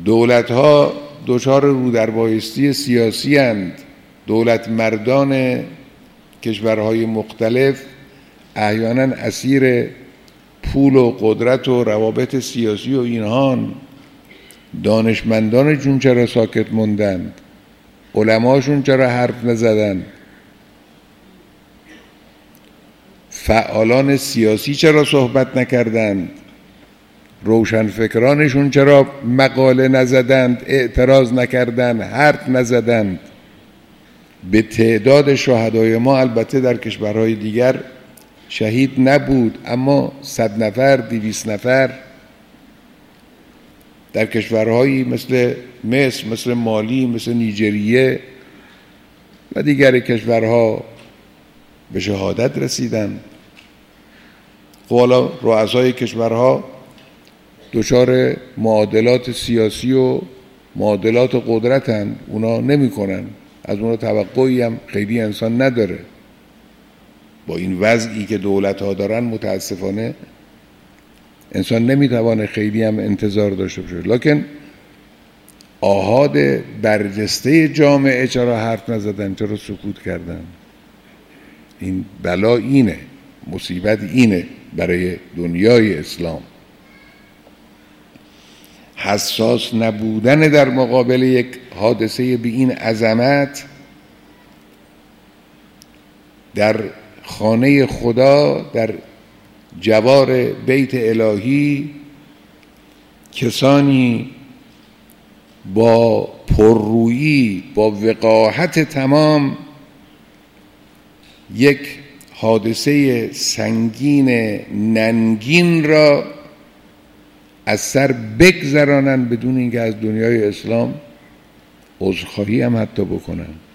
دولت‌ها دچار رودربایستی سیاسی اند. دولت مردان کشورهای مختلف احیانا اسیر پول و قدرت و روابط سیاسی و اینهان. دانشمندانشون چرا ساکت موندند؟ علماشون چرا حرف نزدند؟ فعالان سیاسی چرا صحبت نکردند؟ روشنفکرانشون چرا مقاله نزدند، اعتراض نکردند، حرف نزدند؟ به تعداد شهدای ما البته در کشورهای دیگر شهید نبود، اما 100 نفر 200 نفر در کشورهایی مثل مصر، مثل مالی، مثل نیجریه و دیگر کشورها به شهادت رسیدند. خب حالا رؤسای کشورها دچار معادلات سیاسی و معادلات قدرتن، اونا نمی کنن، از اونا توقعی هم خیلی انسان نداره. با این وضعی که دولت ها دارن متاسفانه انسان نمیتوانه خیلی هم انتظار داشته باشه. لکن آحاد برجسته جامعه چرا حرف نزدن، چرا سکوت کردن؟ این بلا اینه، مصیبت اینه برای دنیای اسلام. حساس نبودن در مقابل یک حادثه به این عظمت در خانه خدا، در جوار بیت الهی، کسانی با پررویی، با وقاحت تمام یک حادثه سنگین ننگین را از سر بگذرانند بدون اینکه از دنیای اسلام عذرخواهی هم حتی بکنن.